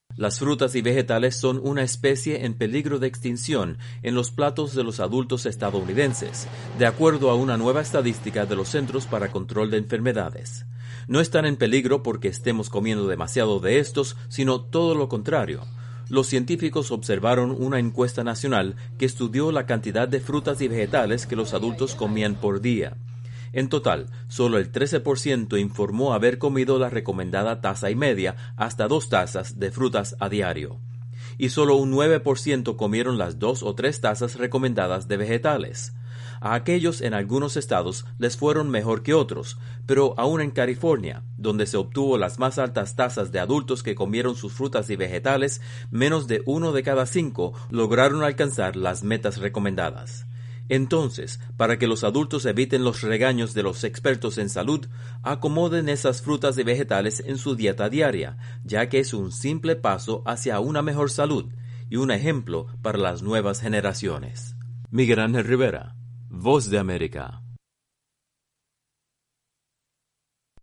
Las frutas y vegetales son una especie en peligro de extinción en los platos de los adultos estadounidenses, de acuerdo a una nueva estadística de los Centros para Control de Enfermedades. No están en peligro porque estemos comiendo demasiado de estos, sino todo lo contrario. Los científicos observaron una encuesta nacional que estudió la cantidad de frutas y vegetales que los adultos comían por día. En total, solo el 13% informó haber comido la recomendada taza y media hasta 2 tazas de frutas a diario. Y solo un 9% comieron las 2 o 3 tazas recomendadas de vegetales. A aquellos en algunos estados les fueron mejor que otros, pero aún en California, donde se obtuvo las más altas tasas de adultos que comieron sus frutas y vegetales, menos de 1 de cada 5 lograron alcanzar las metas recomendadas. Entonces, para que los adultos eviten los regaños de los expertos en salud, acomoden esas frutas y vegetales en su dieta diaria, ya que es un simple paso hacia una mejor salud y un ejemplo para las nuevas generaciones. Miguel Ángel Rivera, Voz de América.